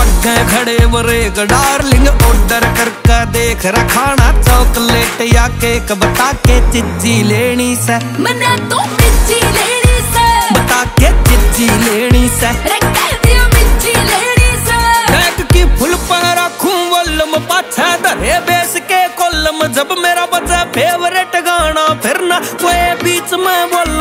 आगे खड़े break darling order करके देख रखाना चॉकलेट या केक बता के चिज्जी लेनी से मने तो मिर्ची लेनी से बता के चिज्जी लेनी से मिर्ची लेनी से बैग की फुल पर रखूं वॉल्यूम पाछे धरे बेस के कॉलम जब मेरा बजा फेवरेट गाना फिर ना कोई बीच में बोल